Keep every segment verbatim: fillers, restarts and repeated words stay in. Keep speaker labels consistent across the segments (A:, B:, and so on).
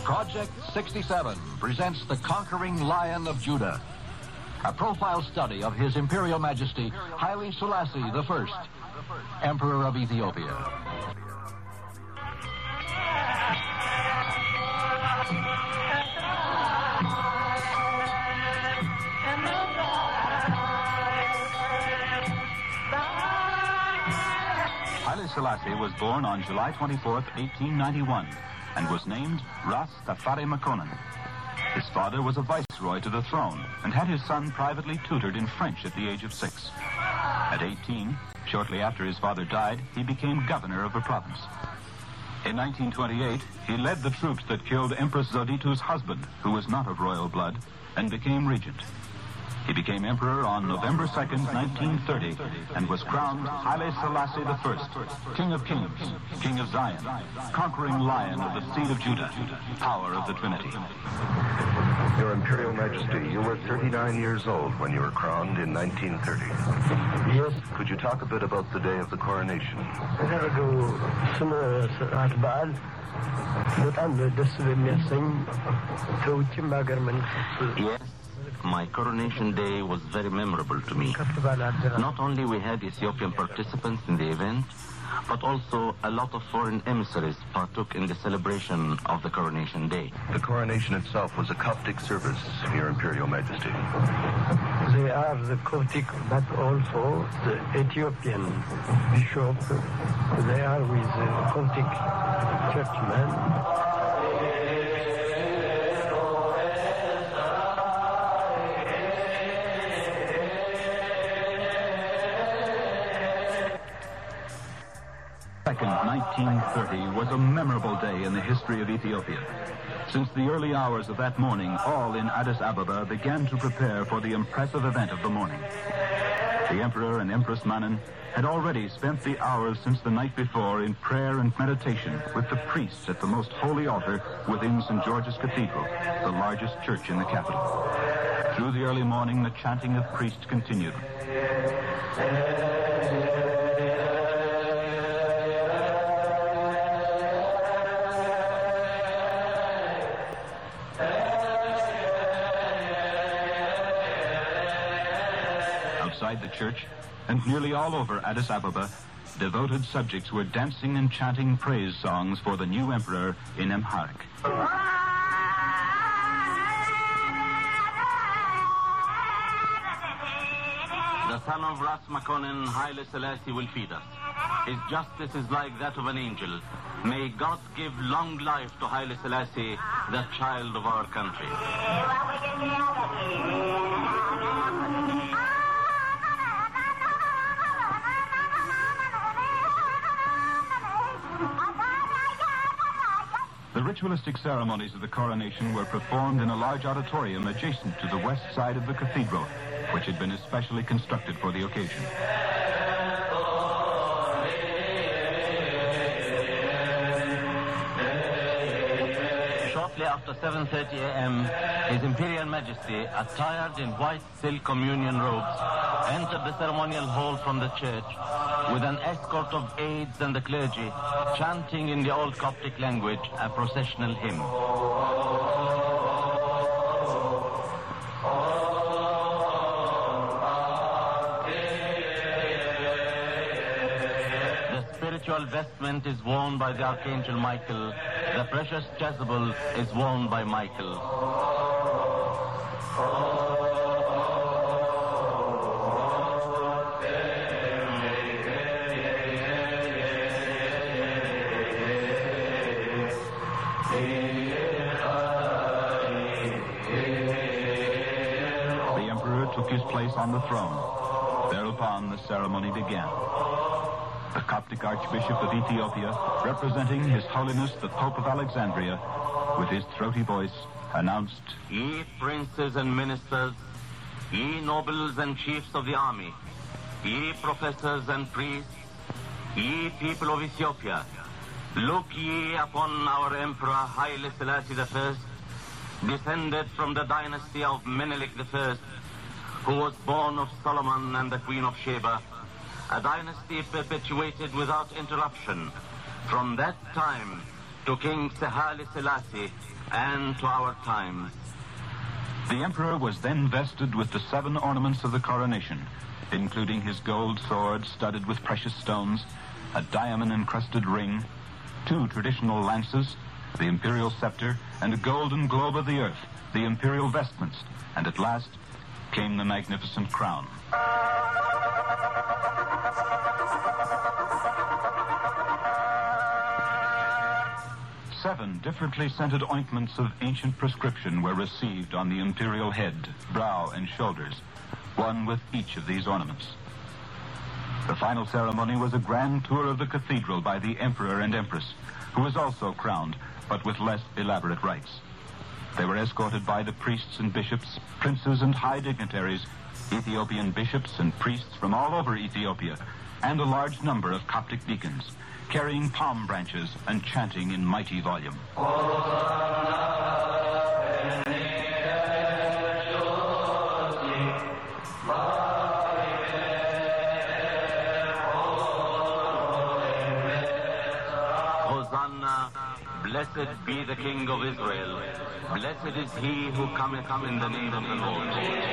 A: Project sixty-seven presents The Conquering Lion of Judah, a profile study of His Imperial Majesty Haile Selassie the First, Emperor of Ethiopia.
B: Haile Selassie was born on July twenty-fourth, eighteen ninety-one, and was named Ras Tafari Makonnen. His father was a viceroy to the throne and had his son privately tutored in French at the age of six. At eighteen, shortly after his father died, he became governor of the province. In nineteen twenty-eight, he led the troops that killed Empress Zoditu's husband, who was not of royal blood, and became regent. He became emperor on November second, nineteen thirty, and was crowned Haile Selassie the First, King of Kings, King of Zion, conquering lion of the seed of Judah, power of the Trinity.
C: Your Imperial Majesty, you were thirty-nine years old when you were crowned in nineteen thirty.
D: Yes.
C: Could you talk a bit about the day of the coronation?
D: Yes. My coronation day was very memorable to me. Not only we had Ethiopian participants in the event, but also a lot of foreign emissaries partook in the celebration of the coronation day.
C: The coronation itself was a Coptic service, Your Imperial Majesty.
E: They are the Coptic, but also the Ethiopian bishop. They are with the Coptic churchmen.
B: nineteen thirty was a memorable day in the history of Ethiopia. Since the early hours of that morning, all in Addis Ababa began to prepare for the impressive event of the morning. The Emperor and Empress Mannen had already spent the hours since the night before in prayer and meditation with the priests at the most holy altar within Saint George's Cathedral, the largest church in the capital. Through the early morning, the chanting of priests continued. Outside the church, and nearly all over Addis Ababa, devoted subjects were dancing and chanting praise songs for the new emperor in Amharic.
D: The son of Ras Makonnen, Haile Selassie, will feed us. His justice is like that of an angel. May God give long life to Haile Selassie, the child of our country.
B: The ritualistic ceremonies of the coronation were performed in a large auditorium adjacent to the west side of the cathedral, which had been especially constructed for the occasion.
D: Shortly after seven thirty a m, His Imperial Majesty, attired in white silk communion robes, entered the ceremonial hall from the church with an escort of aides and the clergy, chanting in the old Coptic language a processional hymn. The spiritual vestment is worn by the Archangel Michael. The precious chasuble is worn by Michael.
B: The emperor took his place on the throne. Thereupon the ceremony began. The Coptic Archbishop of Ethiopia, representing His Holiness the Pope of Alexandria, with his throaty voice, announced,
D: Ye princes and ministers, ye nobles and chiefs of the army, ye professors and priests, ye people of Ethiopia, look ye upon our Emperor Haile Selassie the First, descended from the dynasty of Menelik the First, who was born of Solomon and the Queen of Sheba, a dynasty perpetuated without interruption from that time to King Haile Selassie, and to our times.
B: The emperor was then vested with the seven ornaments of the coronation, including his gold sword studded with precious stones, a diamond-encrusted ring, two traditional lances, the imperial scepter, and a golden globe of the earth, the imperial vestments, and at last came the magnificent crown. Seven differently scented ointments of ancient prescription were received on the imperial head, brow, and shoulders, one with each of these ornaments. The final ceremony was a grand tour of the cathedral by the emperor and empress, who was also crowned, but with less elaborate rites. They were escorted by the priests and bishops, princes and high dignitaries, Ethiopian bishops and priests from all over Ethiopia, and a large number of Coptic deacons, carrying palm branches and chanting in mighty volume.
D: Hosanna, blessed be the King of Israel. Blessed is he who cometh in the name of the Lord.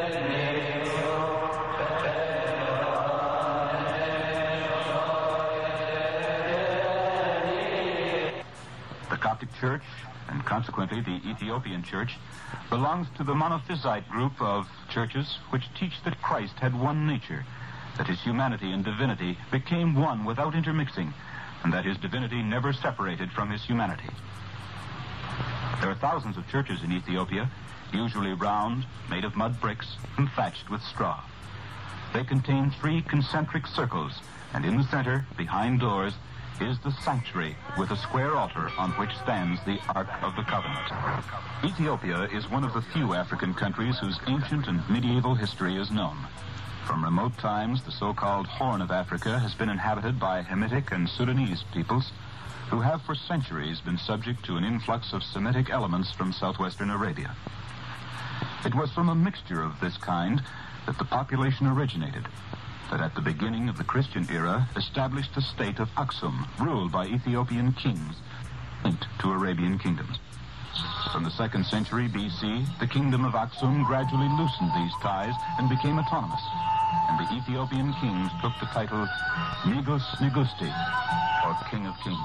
B: The Coptic Church, and consequently the Ethiopian Church, belongs to the monophysite group of churches which teach that Christ had one nature, that his humanity and divinity became one without intermixing, and that his divinity never separated from his humanity. There are thousands of churches in Ethiopia, usually round, made of mud bricks, and thatched with straw. They contain three concentric circles, and in the center, behind doors, is the sanctuary with a square altar on which stands the Ark of the Covenant. Ethiopia is one of the few African countries whose ancient and medieval history is known. From remote times, the so-called Horn of Africa has been inhabited by Hamitic and Sudanese peoples who have for centuries been subject to an influx of Semitic elements from southwestern Arabia. It was from a mixture of this kind that the population originated, that at the beginning of the Christian era established the state of Aksum, ruled by Ethiopian kings, linked to Arabian kingdoms. From the second century B C, the kingdom of Aksum gradually loosened these ties and became autonomous, and the Ethiopian kings took the title Negus Negusti, or King of Kings.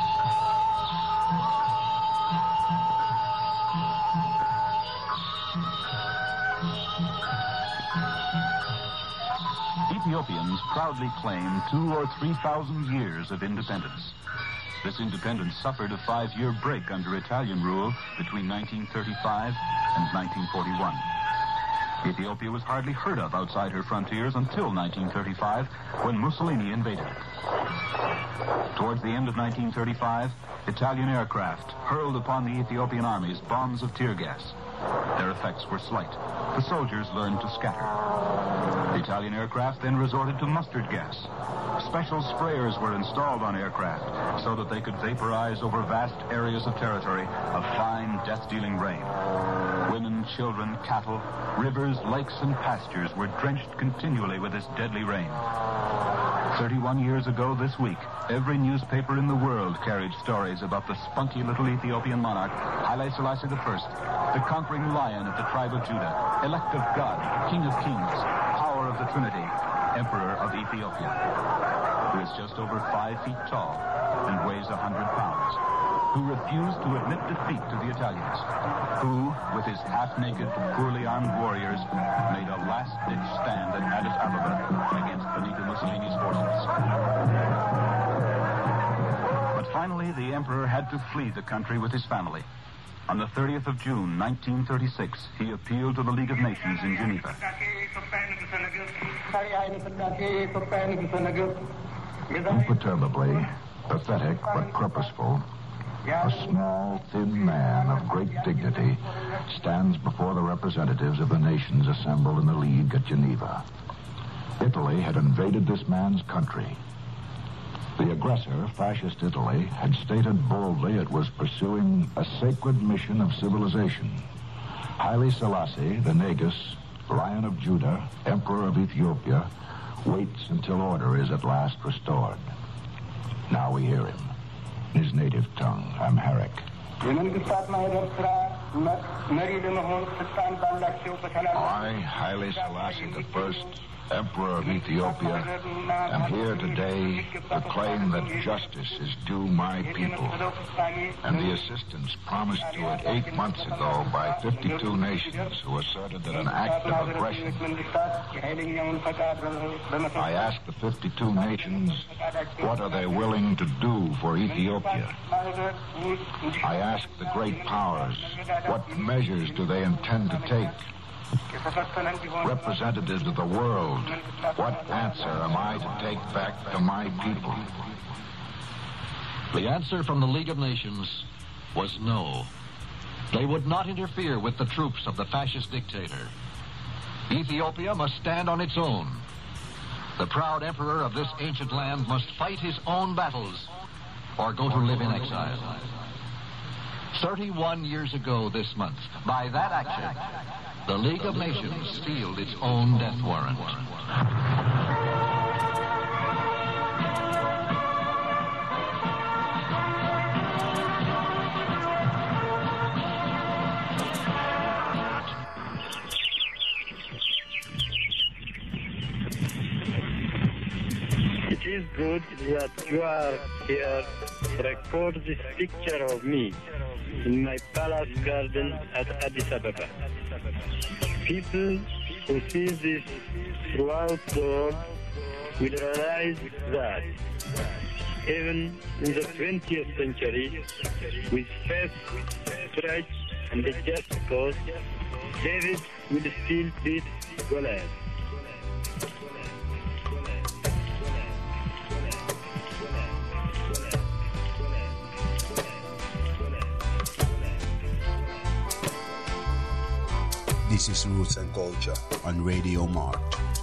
B: Ethiopians proudly claim two or three thousand years of independence. This independence suffered a five-year break under Italian rule between nineteen thirty-five and nineteen forty-one. Ethiopia was hardly heard of outside her frontiers until nineteen thirty-five, when Mussolini invaded it. Towards the end of nineteen thirty-five, Italian aircraft hurled upon the Ethiopian armies bombs of tear gas. Their effects were slight. The soldiers learned to scatter. The Italian aircraft then resorted to mustard gas. Special sprayers were installed on aircraft so that they could vaporize over vast areas of territory a fine, death-dealing rain. Women, children, cattle, rivers, lakes, and pastures were drenched continually with this deadly rain. Thirty-one years ago this week, every newspaper in the world carried stories about the spunky little Ethiopian monarch, Haile Selassie the First, the conquering lion of the tribe of Judah, elect of God, King of Kings, power of the Trinity, Emperor of Ethiopia, who is just over five feet tall and weighs a hundred pounds, who refused to admit defeat to the Italians, who, with his half-naked, poorly armed warriors, made a last-ditch stand at Addis Ababa against Benito Mussolini's forces. But finally, the emperor had to flee the country with his family. On the thirtieth of June, nineteen thirty-six, he appealed to the League of Nations in Geneva.
F: Imperturbably, pathetic but purposeful, a small, thin man of great dignity stands before the representatives of the nations assembled in the League at Geneva. Italy had invaded this man's country. The aggressor, Fascist Italy, had stated boldly it was pursuing a sacred mission of civilization. Haile Selassie, the Negus, Lion of Judah, Emperor of Ethiopia, waits until order is at last restored. Now we hear him. in his native tongue, Amharic. I, Haile Selassie the First, Emperor of Ethiopia, am here today to claim that justice is due my people and the assistance promised to it eight months ago by fifty-two nations who asserted that an act of aggression. I ask the fifty-two nations, what are they willing to do for Ethiopia? I ask the great powers, what measures do they intend to take? Representatives of the world, what answer am I to take back to my people?
A: The answer from the League of Nations was no. They would not interfere with the troops of the fascist dictator. Ethiopia must stand on its own. The proud emperor of this ancient land must fight his own battles or go to live in exile. thirty-one years ago this month, by that action, the League of Nations sealed its own death warrant.
E: It is good that you are here to record this picture of me in my palace garden at Addis Ababa. People who see this throughout the world will realize that even in the twentieth century, with faith, courage, and a just cause, David will still beat Goliath.
G: This is Roots and Culture on Radio Mart.